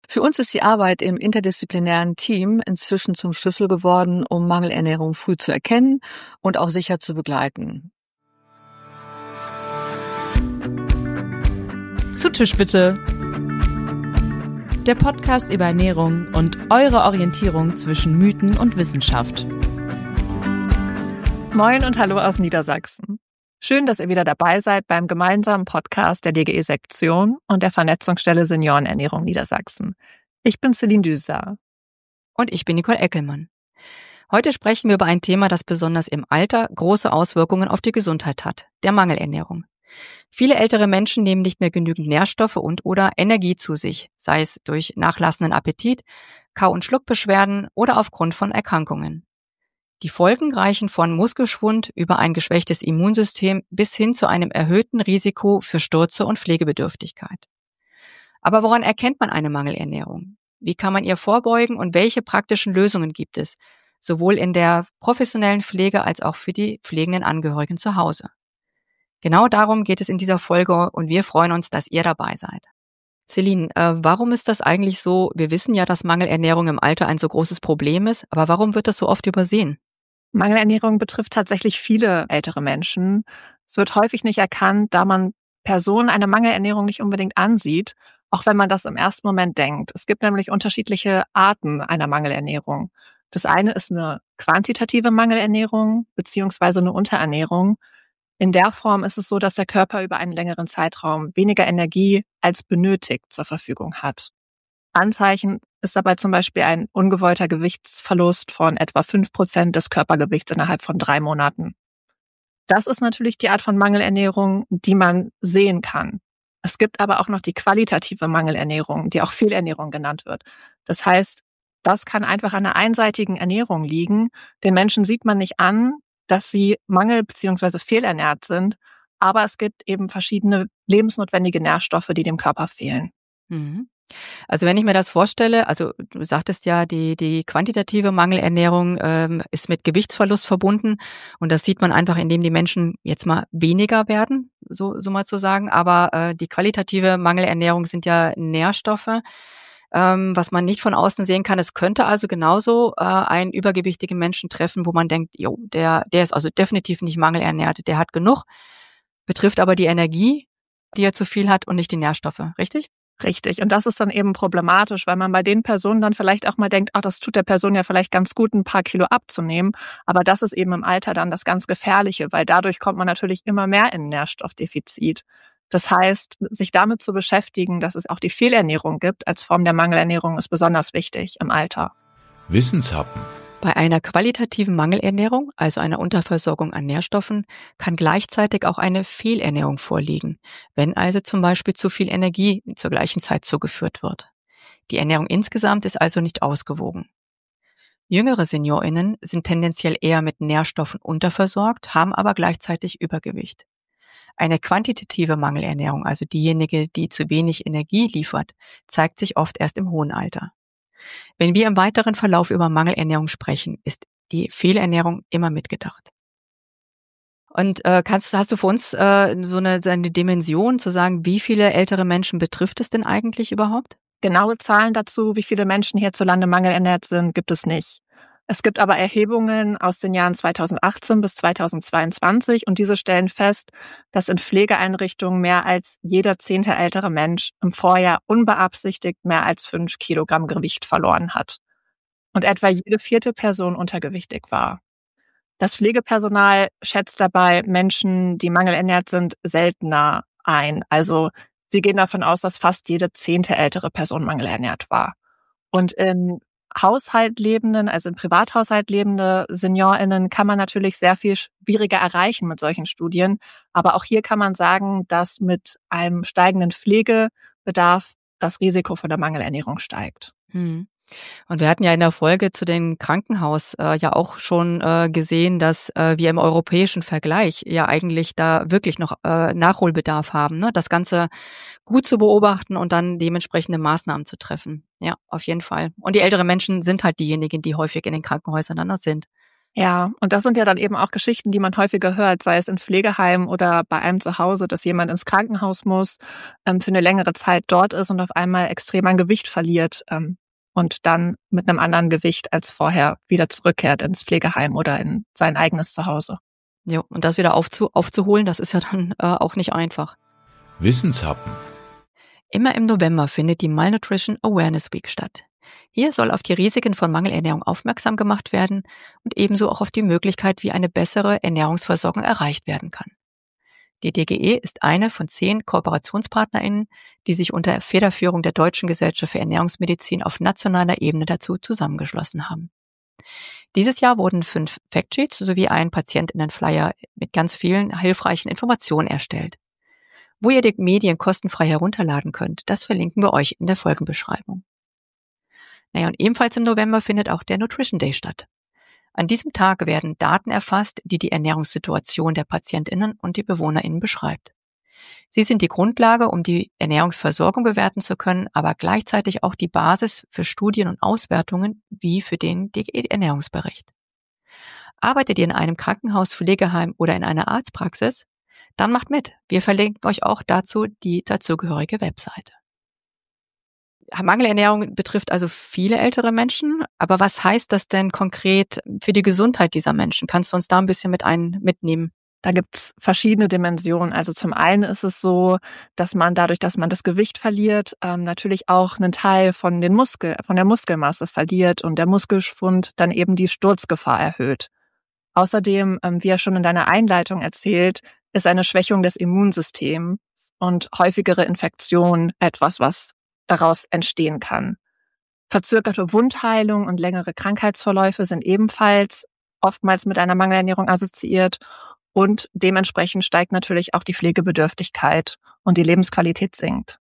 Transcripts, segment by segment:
Für uns ist die Arbeit im interdisziplinären Team inzwischen zum Schlüssel geworden, um Mangelernährung früh zu erkennen und auch sicher zu begleiten. Zu Tisch bitte. Der Podcast über Ernährung und eure Orientierung zwischen Mythen und Wissenschaft. Moin und hallo aus Niedersachsen. Schön, dass ihr wieder dabei seid beim gemeinsamen Podcast der DGE-Sektion und der Vernetzungsstelle Seniorenernährung Niedersachsen. Ich bin Celine Düsler. Und ich bin Nicole Eckelmann. Heute sprechen wir über ein Thema, das besonders im Alter große Auswirkungen auf die Gesundheit hat, der Mangelernährung. Viele ältere Menschen nehmen nicht mehr genügend Nährstoffe und/oder Energie zu sich, sei es durch nachlassenden Appetit, Kau- und Schluckbeschwerden oder aufgrund von Erkrankungen. Die Folgen reichen von Muskelschwund über ein geschwächtes Immunsystem bis hin zu einem erhöhten Risiko für Stürze und Pflegebedürftigkeit. Aber woran erkennt man eine Mangelernährung? Wie kann man ihr vorbeugen und welche praktischen Lösungen gibt es, sowohl in der professionellen Pflege als auch für die pflegenden Angehörigen zu Hause? Genau darum geht es in dieser Folge und wir freuen uns, dass ihr dabei seid. Celine, warum ist das eigentlich so? Wir wissen ja, dass Mangelernährung im Alter ein so großes Problem ist, aber warum wird das so oft übersehen? Mangelernährung betrifft tatsächlich viele ältere Menschen. Es wird häufig nicht erkannt, da man Personen eine Mangelernährung nicht unbedingt ansieht, auch wenn man das im ersten Moment denkt. Es gibt nämlich unterschiedliche Arten einer Mangelernährung. Das eine ist eine quantitative Mangelernährung beziehungsweise eine Unterernährung. In der Form ist es so, dass der Körper über einen längeren Zeitraum weniger Energie als benötigt zur Verfügung hat. Anzeichen ist dabei zum Beispiel ein ungewollter Gewichtsverlust von etwa 5% des Körpergewichts innerhalb von 3 Monaten. Das ist natürlich die Art von Mangelernährung, die man sehen kann. Es gibt aber auch noch die qualitative Mangelernährung, die auch Fehlernährung genannt wird. Das heißt, das kann einfach an einer einseitigen Ernährung liegen. Den Menschen sieht man nicht an, dass sie mangel- bzw. fehlernährt sind, aber es gibt eben verschiedene lebensnotwendige Nährstoffe, die dem Körper fehlen. Also wenn ich mir das vorstelle, also du sagtest ja, die quantitative Mangelernährung ist mit Gewichtsverlust verbunden und das sieht man einfach, indem die Menschen jetzt mal weniger werden, so mal zu sagen, aber die qualitative Mangelernährung sind ja Nährstoffe, was man nicht von außen sehen kann. Es könnte also genauso einen übergewichtigen Menschen treffen, wo man denkt, jo, der ist also definitiv nicht mangelernährt, der hat genug, betrifft aber die Energie, die er zu viel hat und nicht die Nährstoffe, richtig? Richtig. Und das ist dann eben problematisch, weil man bei den Personen dann vielleicht auch mal denkt, ach, das tut der Person ja vielleicht ganz gut, ein paar Kilo abzunehmen. Aber das ist eben im Alter dann das ganz Gefährliche, weil dadurch kommt man natürlich immer mehr in ein Nährstoffdefizit. Das heißt, sich damit zu beschäftigen, dass es auch die Fehlernährung gibt als Form der Mangelernährung, ist besonders wichtig im Alter. Wissenshappen. Bei einer qualitativen Mangelernährung, also einer Unterversorgung an Nährstoffen, kann gleichzeitig auch eine Fehlernährung vorliegen, wenn also zum Beispiel zu viel Energie zur gleichen Zeit zugeführt wird. Die Ernährung insgesamt ist also nicht ausgewogen. Jüngere SeniorInnen sind tendenziell eher mit Nährstoffen unterversorgt, haben aber gleichzeitig Übergewicht. Eine quantitative Mangelernährung, also diejenige, die zu wenig Energie liefert, zeigt sich oft erst im hohen Alter. Wenn wir im weiteren Verlauf über Mangelernährung sprechen, ist die Fehlernährung immer mitgedacht. Und hast du für uns so eine Dimension zu sagen, wie viele ältere Menschen betrifft es denn eigentlich überhaupt? Genaue Zahlen dazu, wie viele Menschen hierzulande mangelernährt sind, gibt es nicht. Es gibt aber Erhebungen aus den Jahren 2018 bis 2022 und diese stellen fest, dass in Pflegeeinrichtungen mehr als jeder 10. ältere Mensch im Vorjahr unbeabsichtigt mehr als 5 Kilogramm Gewicht verloren hat und etwa jede 4. Person untergewichtig war. Das Pflegepersonal schätzt dabei Menschen, die mangelernährt sind, seltener ein. Also sie gehen davon aus, dass fast jede 10. ältere Person mangelernährt war. Und in Haushalt lebenden, also im Privathaushalt lebende SeniorInnen kann man natürlich sehr viel schwieriger erreichen mit solchen Studien. Aber auch hier kann man sagen, dass mit einem steigenden Pflegebedarf das Risiko von der Mangelernährung steigt. Und wir hatten ja in der Folge zu den Krankenhaus ja auch schon gesehen, dass wir im europäischen Vergleich ja eigentlich da wirklich noch Nachholbedarf haben, ne? Das Ganze gut zu beobachten und dann dementsprechende Maßnahmen zu treffen. Ja, auf jeden Fall. Und die älteren Menschen sind halt diejenigen, die häufig in den Krankenhäusern dann noch sind. Ja, und das sind ja dann eben auch Geschichten, die man häufiger hört, sei es in Pflegeheimen oder bei einem zu Hause, dass jemand ins Krankenhaus muss, für eine längere Zeit dort ist und auf einmal extrem an Gewicht verliert, und dann mit einem anderen Gewicht als vorher wieder zurückkehrt ins Pflegeheim oder in sein eigenes Zuhause. Ja, und das wieder aufzuholen, das ist ja dann auch nicht einfach. Wissenshappen. Immer im November findet die Malnutrition Awareness Week statt. Hier soll auf die Risiken von Mangelernährung aufmerksam gemacht werden und ebenso auch auf die Möglichkeit, wie eine bessere Ernährungsversorgung erreicht werden kann. Die DGE ist eine von 10 KooperationspartnerInnen, die sich unter Federführung der Deutschen Gesellschaft für Ernährungsmedizin auf nationaler Ebene dazu zusammengeschlossen haben. Dieses Jahr wurden 5 Factsheets sowie ein PatientInnen-Flyer mit ganz vielen hilfreichen Informationen erstellt. Wo ihr die Medien kostenfrei herunterladen könnt, das verlinken wir euch in der Folgenbeschreibung. Naja, und ebenfalls im November findet auch der Nutrition Day statt. An diesem Tag werden Daten erfasst, die die Ernährungssituation der PatientInnen und die BewohnerInnen beschreibt. Sie sind die Grundlage, um die Ernährungsversorgung bewerten zu können, aber gleichzeitig auch die Basis für Studien und Auswertungen wie für den DGE-Ernährungsbericht. Arbeitet ihr in einem Krankenhaus, Pflegeheim oder in einer Arztpraxis? Dann macht mit. Wir verlinken euch auch dazu die dazugehörige Webseite. Mangelernährung betrifft also viele ältere Menschen, aber was heißt das denn konkret für die Gesundheit dieser Menschen? Kannst du uns da ein bisschen mitnehmen? Da gibt's verschiedene Dimensionen. Also zum einen ist es so, dass man dadurch, dass man das Gewicht verliert, natürlich auch einen Teil von der Muskelmasse verliert und der Muskelschwund dann eben die Sturzgefahr erhöht. Außerdem, wie ja schon in deiner Einleitung erzählt, ist eine Schwächung des Immunsystems und häufigere Infektionen etwas, was daraus entstehen kann. Verzögerte Wundheilung und längere Krankheitsverläufe sind ebenfalls oftmals mit einer Mangelernährung assoziiert und dementsprechend steigt natürlich auch die Pflegebedürftigkeit und die Lebensqualität sinkt.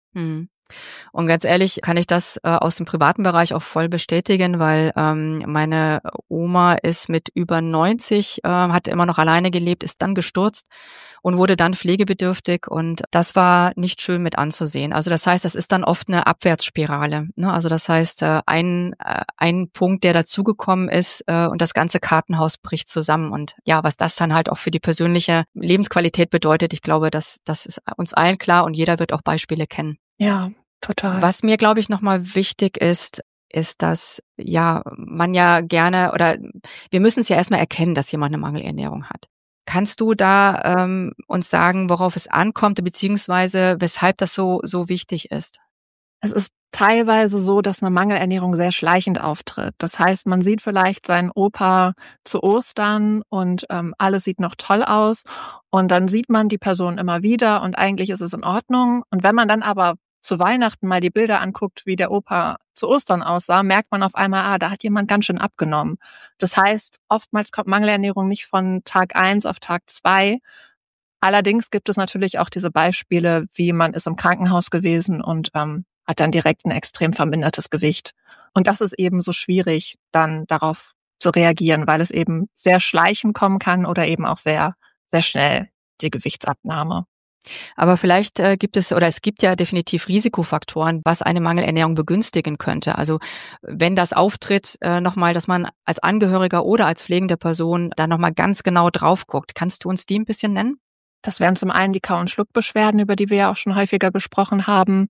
Und ganz ehrlich kann ich das aus dem privaten Bereich auch voll bestätigen, weil meine Oma ist mit über 90, hat immer noch alleine gelebt, ist dann gestürzt und wurde dann pflegebedürftig und das war nicht schön mit anzusehen. Also das heißt, das ist dann oft eine Abwärtsspirale, ne? Also das heißt, ein Punkt, der dazugekommen ist und das ganze Kartenhaus bricht zusammen und ja, was das dann halt auch für die persönliche Lebensqualität bedeutet, ich glaube, das ist uns allen klar und jeder wird auch Beispiele kennen. Ja, total. Was mir, glaube ich, nochmal wichtig ist, dass ja man ja gerne oder wir müssen es ja erstmal erkennen, dass jemand eine Mangelernährung hat. Kannst du da uns sagen, worauf es ankommt, beziehungsweise weshalb das so wichtig ist? Es ist teilweise so, dass eine Mangelernährung sehr schleichend auftritt. Das heißt, man sieht vielleicht seinen Opa zu Ostern und alles sieht noch toll aus und dann sieht man die Person immer wieder und eigentlich ist es in Ordnung. Und wenn man dann aber zu Weihnachten mal die Bilder anguckt, wie der Opa zu Ostern aussah, merkt man auf einmal, da hat jemand ganz schön abgenommen. Das heißt, oftmals kommt Mangelernährung nicht von Tag 1 auf Tag 2. Allerdings gibt es natürlich auch diese Beispiele, wie man ist im Krankenhaus gewesen und hat dann direkt ein extrem vermindertes Gewicht. Und das ist eben so schwierig, dann darauf zu reagieren, weil es eben sehr schleichend kommen kann oder eben auch sehr, sehr schnell die Gewichtsabnahme. Aber vielleicht es gibt ja definitiv Risikofaktoren, was eine Mangelernährung begünstigen könnte. Also wenn das auftritt, nochmal, dass man als Angehöriger oder als pflegende Person da nochmal ganz genau drauf guckt. Kannst du uns die ein bisschen nennen? Das wären zum einen die Kau- und Schluckbeschwerden, über die wir ja auch schon häufiger gesprochen haben.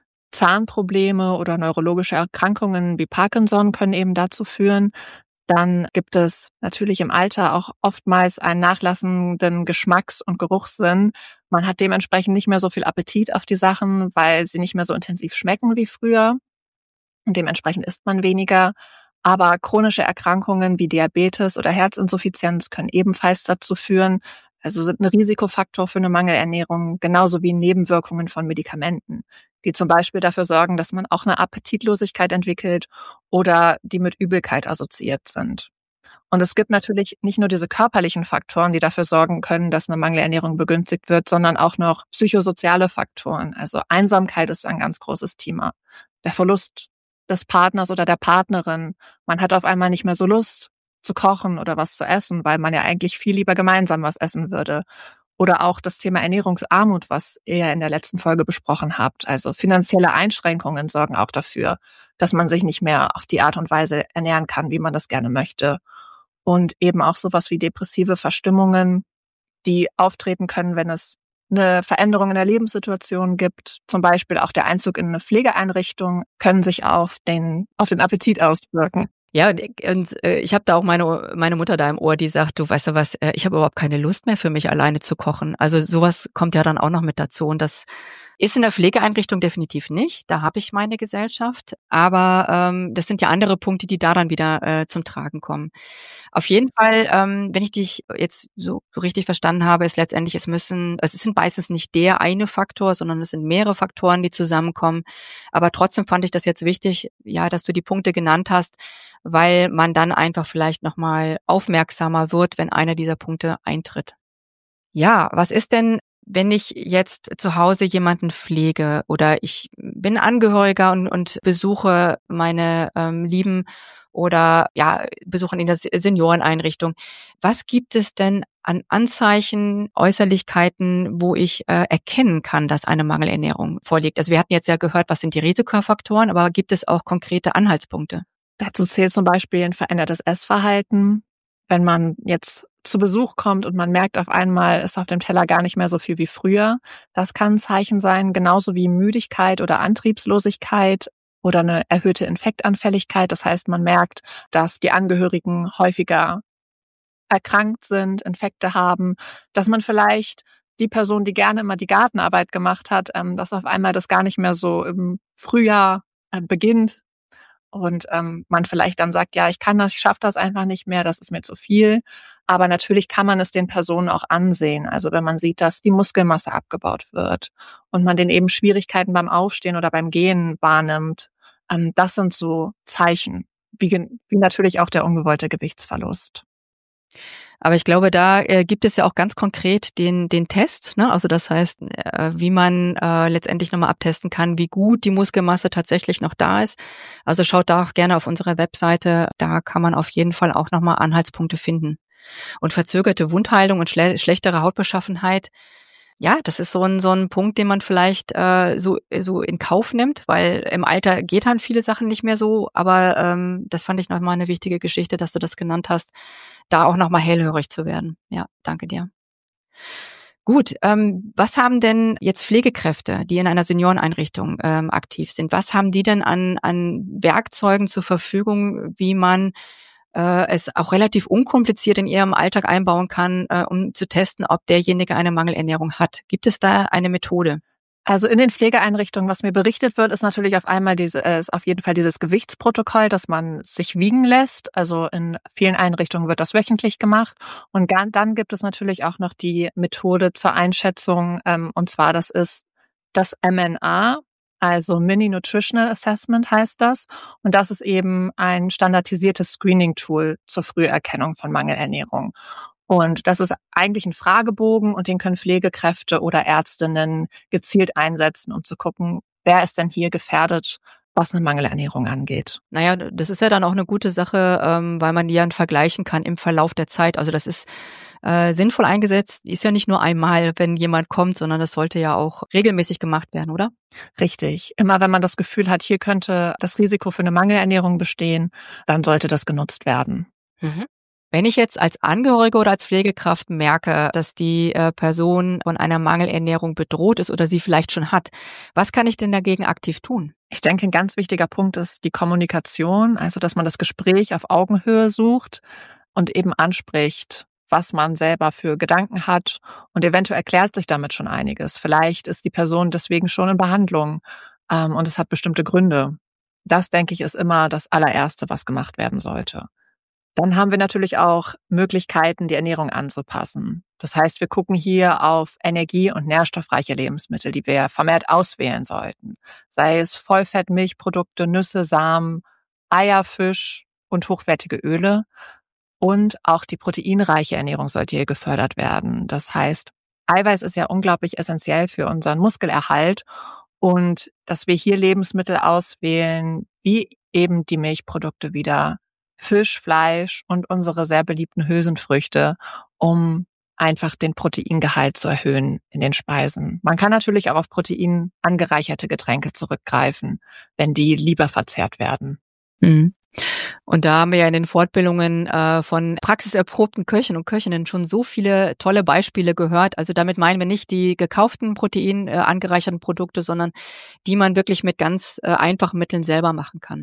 Zahnprobleme oder neurologische Erkrankungen wie Parkinson können eben dazu führen. Dann gibt es natürlich im Alter auch oftmals einen nachlassenden Geschmacks- und Geruchssinn. Man hat dementsprechend nicht mehr so viel Appetit auf die Sachen, weil sie nicht mehr so intensiv schmecken wie früher. Und dementsprechend isst man weniger. Aber chronische Erkrankungen wie Diabetes oder Herzinsuffizienz können ebenfalls dazu führen, also sind ein Risikofaktor für eine Mangelernährung, genauso wie Nebenwirkungen von Medikamenten, die zum Beispiel dafür sorgen, dass man auch eine Appetitlosigkeit entwickelt oder die mit Übelkeit assoziiert sind. Und es gibt natürlich nicht nur diese körperlichen Faktoren, die dafür sorgen können, dass eine Mangelernährung begünstigt wird, sondern auch noch psychosoziale Faktoren. Also Einsamkeit ist ein ganz großes Thema. Der Verlust des Partners oder der Partnerin. Man hat auf einmal nicht mehr so Lust zu kochen oder was zu essen, weil man ja eigentlich viel lieber gemeinsam was essen würde. Oder auch das Thema Ernährungsarmut, was ihr ja in der letzten Folge besprochen habt. Also finanzielle Einschränkungen sorgen auch dafür, dass man sich nicht mehr auf die Art und Weise ernähren kann, wie man das gerne möchte. und eben auch sowas wie depressive Verstimmungen, die auftreten können, wenn es eine Veränderung in der Lebenssituation gibt. Zum Beispiel auch der Einzug in eine Pflegeeinrichtung können sich auf den Appetit auswirken. Ja, und ich habe da auch meine Mutter da im Ohr, die sagt, du weißt du was, ich habe überhaupt keine Lust mehr für mich alleine zu kochen. Also sowas kommt ja dann auch noch mit dazu und das ist in der Pflegeeinrichtung definitiv nicht. Da habe ich meine Gesellschaft, aber das sind ja andere Punkte, die da dann wieder zum Tragen kommen. Auf jeden Fall, wenn ich dich jetzt so richtig verstanden habe, ist letztendlich, es sind meistens nicht der eine Faktor, sondern es sind mehrere Faktoren, die zusammenkommen. Aber trotzdem fand ich das jetzt wichtig, ja, dass du die Punkte genannt hast, weil man dann einfach vielleicht nochmal aufmerksamer wird, wenn einer dieser Punkte eintritt. Ja, was ist denn, wenn ich jetzt zu Hause jemanden pflege oder ich bin Angehöriger und besuche meine Lieben oder ja, besuche in der Senioreneinrichtung. Was gibt es denn an Anzeichen, Äußerlichkeiten, wo ich erkennen kann, dass eine Mangelernährung vorliegt? Also wir hatten jetzt ja gehört, was sind die Risikofaktoren, aber gibt es auch konkrete Anhaltspunkte? Dazu zählt zum Beispiel ein verändertes Essverhalten. Wenn man jetzt zu Besuch kommt und man merkt auf einmal, ist auf dem Teller gar nicht mehr so viel wie früher. Das kann ein Zeichen sein, genauso wie Müdigkeit oder Antriebslosigkeit oder eine erhöhte Infektanfälligkeit. Das heißt, man merkt, dass die Angehörigen häufiger erkrankt sind, Infekte haben, dass man vielleicht die Person, die gerne immer die Gartenarbeit gemacht hat, dass auf einmal das gar nicht mehr so im Frühjahr beginnt. Und man vielleicht dann sagt, ja, ich schaffe das einfach nicht mehr, das ist mir zu viel. Aber natürlich kann man es den Personen auch ansehen. Also wenn man sieht, dass die Muskelmasse abgebaut wird und man den eben Schwierigkeiten beim Aufstehen oder beim Gehen wahrnimmt, das sind so Zeichen, wie natürlich auch der ungewollte Gewichtsverlust. Aber ich glaube, da gibt es ja auch ganz konkret den Test, ne? Also das heißt, wie man letztendlich nochmal abtesten kann, wie gut die Muskelmasse tatsächlich noch da ist. Also schaut da auch gerne auf unserer Webseite, da kann man auf jeden Fall auch nochmal Anhaltspunkte finden. Und verzögerte Wundheilung und schlechtere Hautbeschaffenheit, ja, das ist so ein Punkt, den man vielleicht so in Kauf nimmt, weil im Alter geht dann viele Sachen nicht mehr so. Aber das fand ich nochmal eine wichtige Geschichte, dass du das genannt hast, da auch nochmal hellhörig zu werden. Ja, danke dir. Gut, was haben denn jetzt Pflegekräfte, die in einer Senioreneinrichtung aktiv sind? Was haben die denn an Werkzeugen zur Verfügung, wie man es auch relativ unkompliziert in ihrem Alltag einbauen kann, um zu testen, ob derjenige eine Mangelernährung hat? Gibt es da eine Methode? Also in den Pflegeeinrichtungen, was mir berichtet wird, ist natürlich auf jeden Fall dieses Gewichtsprotokoll, dass man sich wiegen lässt. Also in vielen Einrichtungen wird das wöchentlich gemacht. Und dann gibt es natürlich auch noch die Methode zur Einschätzung, und zwar das ist das MNA. Also Mini Nutritional Assessment heißt das. Und das ist eben ein standardisiertes Screening-Tool zur Früherkennung von Mangelernährung. Und das ist eigentlich ein Fragebogen und den können Pflegekräfte oder Ärztinnen gezielt einsetzen, um zu gucken, wer ist denn hier gefährdet, was eine Mangelernährung angeht. Naja, das ist ja dann auch eine gute Sache, weil man die dann vergleichen kann im Verlauf der Zeit. Also das ist sinnvoll eingesetzt, ist ja nicht nur einmal, wenn jemand kommt, sondern das sollte ja auch regelmäßig gemacht werden, oder? Richtig. Immer wenn man das Gefühl hat, hier könnte das Risiko für eine Mangelernährung bestehen, dann sollte das genutzt werden. Mhm. Wenn ich jetzt als Angehörige oder als Pflegekraft merke, dass die Person von einer Mangelernährung bedroht ist oder sie vielleicht schon hat, was kann ich denn dagegen aktiv tun? Ich denke, ein ganz wichtiger Punkt ist die Kommunikation, also dass man das Gespräch auf Augenhöhe sucht und eben anspricht, was man selber für Gedanken hat und eventuell erklärt sich damit schon einiges. Vielleicht ist die Person deswegen schon in Behandlung und es hat bestimmte Gründe. Das, denke ich, ist immer das allererste, was gemacht werden sollte. Dann haben wir natürlich auch Möglichkeiten, die Ernährung anzupassen. Das heißt, wir gucken hier auf energie- und nährstoffreiche Lebensmittel, die wir vermehrt auswählen sollten. Sei es Vollfett, Milchprodukte, Nüsse, Samen, Eier, Fisch und hochwertige Öle. Und auch die proteinreiche Ernährung sollte hier gefördert werden. Das heißt, Eiweiß ist ja unglaublich essentiell für unseren Muskelerhalt und dass wir hier Lebensmittel auswählen, wie eben die Milchprodukte wieder, Fisch, Fleisch und unsere sehr beliebten Hülsenfrüchte, um einfach den Proteingehalt zu erhöhen in den Speisen. Man kann natürlich auch auf Protein angereicherte Getränke zurückgreifen, wenn die lieber verzehrt werden. Mhm. Und da haben wir ja in den Fortbildungen von praxiserprobten Köchen und Köchinnen schon so viele tolle Beispiele gehört. Also damit meinen wir nicht die gekauften Protein angereicherten Produkte, sondern die man wirklich mit ganz einfachen Mitteln selber machen kann.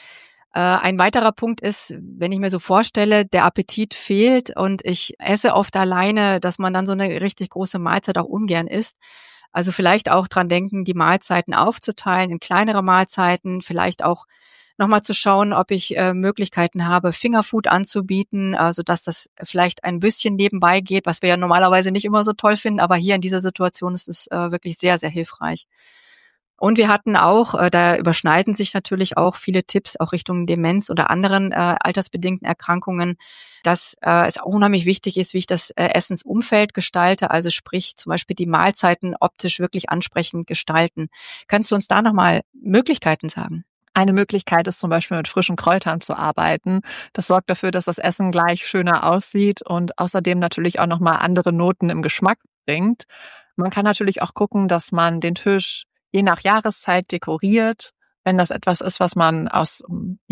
Ein weiterer Punkt ist, wenn ich mir so vorstelle, der Appetit fehlt und ich esse oft alleine, dass man dann so eine richtig große Mahlzeit auch ungern isst. Also vielleicht auch dran denken, die Mahlzeiten aufzuteilen in kleinere Mahlzeiten, vielleicht auch nochmal zu schauen, ob ich Möglichkeiten habe, Fingerfood anzubieten, also dass das vielleicht ein bisschen nebenbei geht, was wir ja normalerweise nicht immer so toll finden, aber hier in dieser Situation ist es wirklich sehr, sehr hilfreich. Und wir hatten auch, da überschneiden sich natürlich auch viele Tipps auch Richtung Demenz oder anderen altersbedingten Erkrankungen, dass es auch unheimlich wichtig ist, wie ich das Essensumfeld gestalte, also sprich zum Beispiel die Mahlzeiten optisch wirklich ansprechend gestalten. Kannst du uns da nochmal Möglichkeiten sagen? Eine Möglichkeit ist zum Beispiel mit frischen Kräutern zu arbeiten. Das sorgt dafür, dass das Essen gleich schöner aussieht und außerdem natürlich auch nochmal andere Noten im Geschmack bringt. Man kann natürlich auch gucken, dass man den Tisch je nach Jahreszeit dekoriert, wenn das etwas ist, was man aus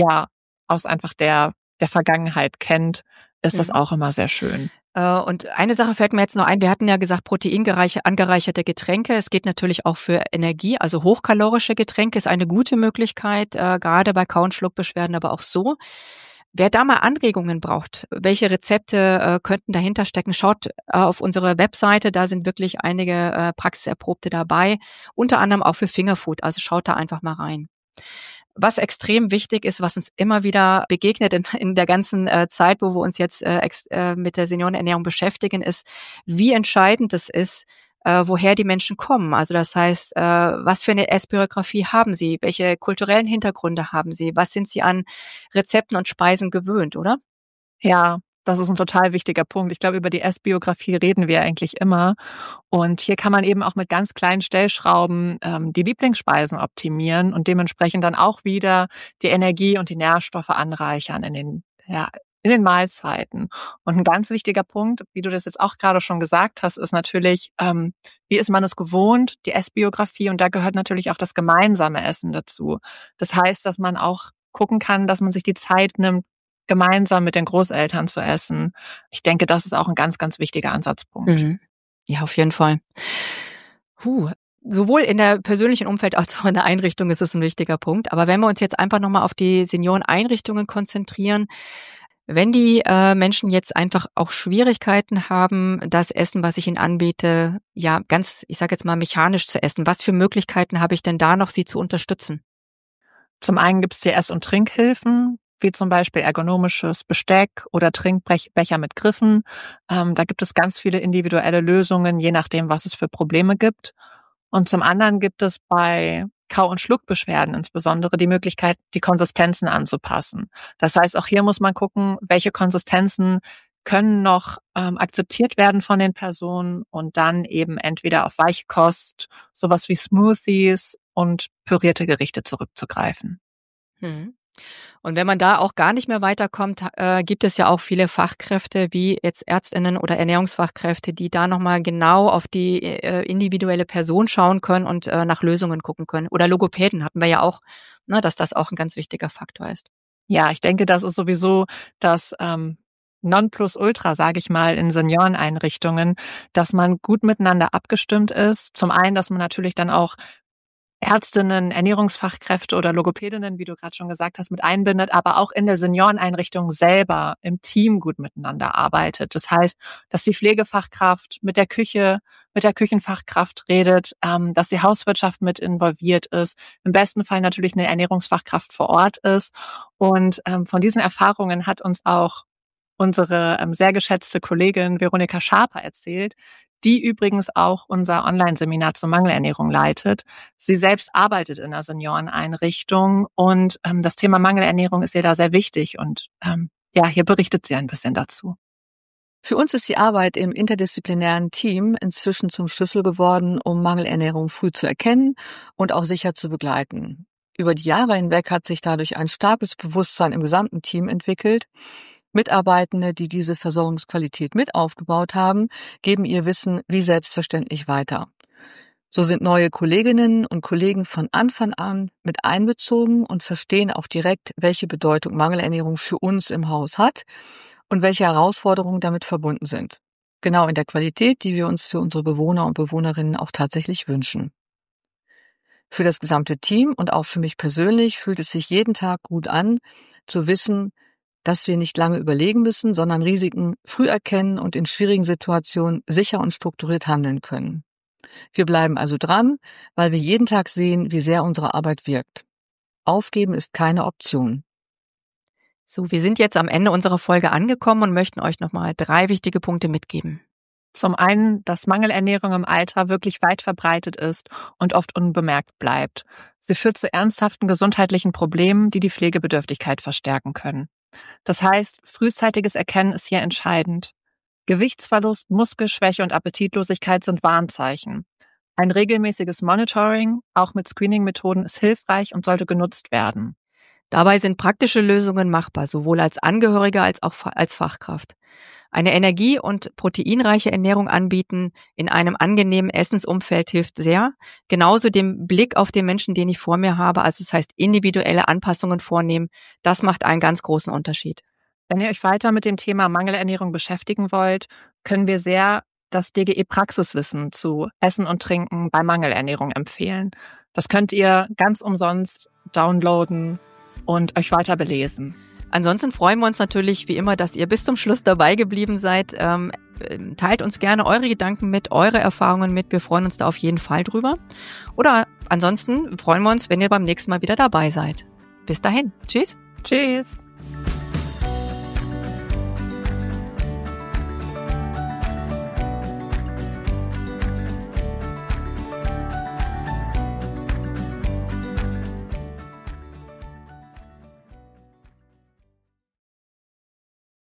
einfach der Vergangenheit kennt, ist das auch immer sehr schön. Und eine Sache fällt mir jetzt noch ein. Wir hatten ja gesagt, angereicherte Getränke. Es geht natürlich auch für Energie, also hochkalorische Getränke ist eine gute Möglichkeit, gerade bei Kau- und Schluckbeschwerden, aber auch so. Wer da mal Anregungen braucht, welche Rezepte könnten dahinter stecken, schaut auf unsere Webseite, da sind wirklich einige Praxiserprobte dabei, unter anderem auch für Fingerfood, also schaut da einfach mal rein. Was extrem wichtig ist, was uns immer wieder begegnet in der ganzen Zeit, wo wir uns jetzt mit der Seniorenernährung beschäftigen, ist, wie entscheidend es ist, woher die Menschen kommen. Also das heißt, was für eine Essbiografie haben sie? Welche kulturellen Hintergründe haben sie? Was sind sie an Rezepten und Speisen gewöhnt, oder? Ja, das ist ein total wichtiger Punkt. Ich glaube, über die Essbiografie reden wir eigentlich immer. Und hier kann man eben auch mit ganz kleinen Stellschrauben die Lieblingsspeisen optimieren und dementsprechend dann auch wieder die Energie und die Nährstoffe anreichern in den Mahlzeiten. Und ein ganz wichtiger Punkt, wie du das jetzt auch gerade schon gesagt hast, ist natürlich, wie ist man es gewohnt, die Essbiografie, und da gehört natürlich auch das gemeinsame Essen dazu. Das heißt, dass man auch gucken kann, dass man sich die Zeit nimmt, gemeinsam mit den Großeltern zu essen. Ich denke, das ist auch ein ganz, ganz wichtiger Ansatzpunkt. Mhm. Ja, auf jeden Fall. Sowohl in der persönlichen Umfeld als auch in der Einrichtung ist es ein wichtiger Punkt. Aber wenn wir uns jetzt einfach nochmal auf die Senioreneinrichtungen konzentrieren, wenn die Menschen jetzt einfach auch Schwierigkeiten haben, das Essen, was ich ihnen anbiete, ja ganz, ich sage jetzt mal, mechanisch zu essen, was für Möglichkeiten habe ich denn da noch, sie zu unterstützen? Zum einen gibt es die Ess- und Trinkhilfen, wie zum Beispiel ergonomisches Besteck oder Trinkbecher mit Griffen. Da gibt es ganz viele individuelle Lösungen, je nachdem, was es für Probleme gibt. Und zum anderen gibt es bei Kau- und Schluckbeschwerden insbesondere die Möglichkeit, die Konsistenzen anzupassen. Das heißt, auch hier muss man gucken, welche Konsistenzen können noch akzeptiert werden von den Personen und dann eben entweder auf weiche Kost, sowas wie Smoothies und pürierte Gerichte zurückzugreifen. Und wenn man da auch gar nicht mehr weiterkommt, gibt es ja auch viele Fachkräfte wie jetzt Ärztinnen oder Ernährungsfachkräfte, die da nochmal genau auf die individuelle Person schauen können und nach Lösungen gucken können. Oder Logopäden hatten wir ja auch, ne, dass das auch ein ganz wichtiger Faktor ist. Ja, ich denke, das ist sowieso das Nonplusultra, sage ich mal, in Senioreneinrichtungen, dass man gut miteinander abgestimmt ist. Zum einen, dass man natürlich dann auch Ärztinnen, Ernährungsfachkräfte oder Logopädinnen, wie du gerade schon gesagt hast, mit einbindet, aber auch in der Senioreneinrichtung selber im Team gut miteinander arbeitet. Das heißt, dass die Pflegefachkraft mit der Küchenfachkraft redet, dass die Hauswirtschaft mit involviert ist, im besten Fall natürlich eine Ernährungsfachkraft vor Ort ist. Und von diesen Erfahrungen hat uns auch unsere sehr geschätzte Kollegin Veronika Schaper erzählt, die übrigens auch unser Online-Seminar zur Mangelernährung leitet. Sie selbst arbeitet in einer Senioreneinrichtung und das Thema Mangelernährung ist ihr da sehr wichtig und hier berichtet sie ein bisschen dazu. Für uns ist die Arbeit im interdisziplinären Team inzwischen zum Schlüssel geworden, um Mangelernährung früh zu erkennen und auch sicher zu begleiten. Über die Jahre hinweg hat sich dadurch ein starkes Bewusstsein im gesamten Team entwickelt. Mitarbeitende, die diese Versorgungsqualität mit aufgebaut haben, geben ihr Wissen wie selbstverständlich weiter. So sind neue Kolleginnen und Kollegen von Anfang an mit einbezogen und verstehen auch direkt, welche Bedeutung Mangelernährung für uns im Haus hat und welche Herausforderungen damit verbunden sind. Genau in der Qualität, die wir uns für unsere Bewohner und Bewohnerinnen auch tatsächlich wünschen. Für das gesamte Team und auch für mich persönlich fühlt es sich jeden Tag gut an, zu wissen, dass wir nicht lange überlegen müssen, sondern Risiken früh erkennen und in schwierigen Situationen sicher und strukturiert handeln können. Wir bleiben also dran, weil wir jeden Tag sehen, wie sehr unsere Arbeit wirkt. Aufgeben ist keine Option. So, wir sind jetzt am Ende unserer Folge angekommen und möchten euch nochmal 3 wichtige Punkte mitgeben. Zum einen, dass Mangelernährung im Alter wirklich weit verbreitet ist und oft unbemerkt bleibt. Sie führt zu ernsthaften gesundheitlichen Problemen, die die Pflegebedürftigkeit verstärken können. Das heißt, frühzeitiges Erkennen ist hier entscheidend. Gewichtsverlust, Muskelschwäche und Appetitlosigkeit sind Warnzeichen. Ein regelmäßiges Monitoring, auch mit Screening-Methoden, ist hilfreich und sollte genutzt werden. Dabei sind praktische Lösungen machbar, sowohl als Angehöriger als auch als Fachkraft. Eine energie- und proteinreiche Ernährung anbieten in einem angenehmen Essensumfeld hilft sehr. Genauso den Blick auf den Menschen, den ich vor mir habe, also das heißt individuelle Anpassungen vornehmen, das macht einen ganz großen Unterschied. Wenn ihr euch weiter mit dem Thema Mangelernährung beschäftigen wollt, können wir sehr das DGE-Praxiswissen zu Essen und Trinken bei Mangelernährung empfehlen. Das könnt ihr ganz umsonst downloaden und euch weiter belesen. Ansonsten freuen wir uns natürlich wie immer, dass ihr bis zum Schluss dabei geblieben seid. Teilt uns gerne eure Gedanken mit, eure Erfahrungen mit. Wir freuen uns da auf jeden Fall drüber. Oder ansonsten freuen wir uns, wenn ihr beim nächsten Mal wieder dabei seid. Bis dahin. Tschüss. Tschüss.